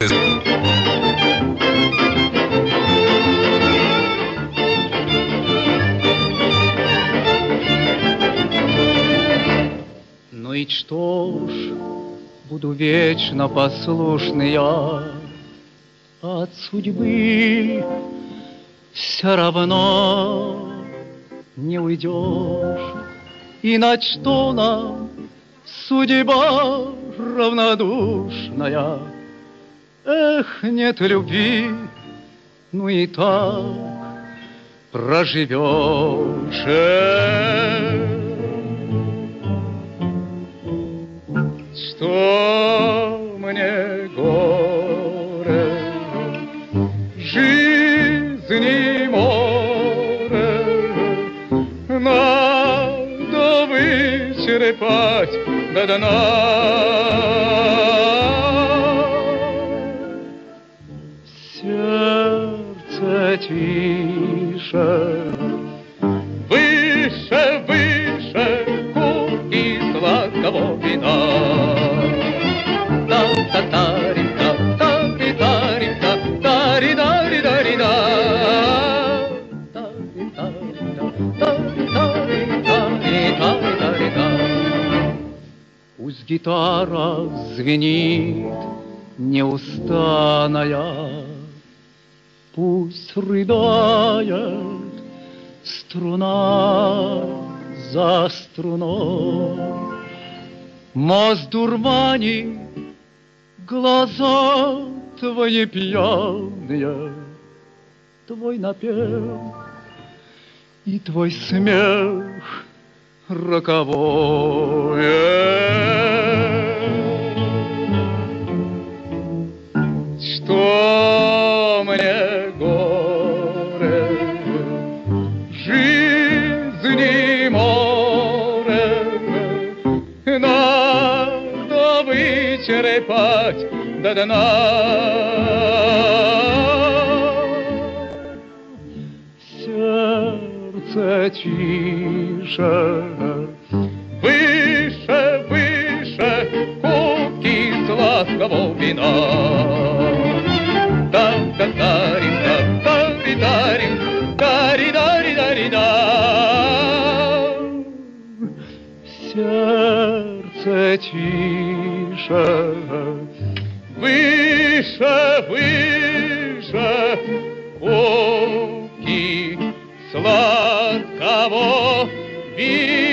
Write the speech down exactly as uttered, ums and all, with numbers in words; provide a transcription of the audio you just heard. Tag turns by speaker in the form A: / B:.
A: Ну и что ж, буду вечно послушный я, от судьбы все равно не уйдешь. И на что нам судьба равнодушная? Эх, нет любви, ну и так проживешь. Что мне горе, жизни море, надо вычерпать до дна. Сердце тише, выше, выше кубки сладкого вина. Пусть гитара звенит неустанная, пусть рыдает струна за струной. Мост дурмани, глаза твои пьяные, твой напев и твой смех роковой. Что мне горе, жизни море, надо вычерпать до дна. Сердце тише, выше, выше кубки сладкого вина. Да-да-дарим, да-дарим, дари-дари-дари-да. Сердце тише, выше, выше кубки сладкого вина.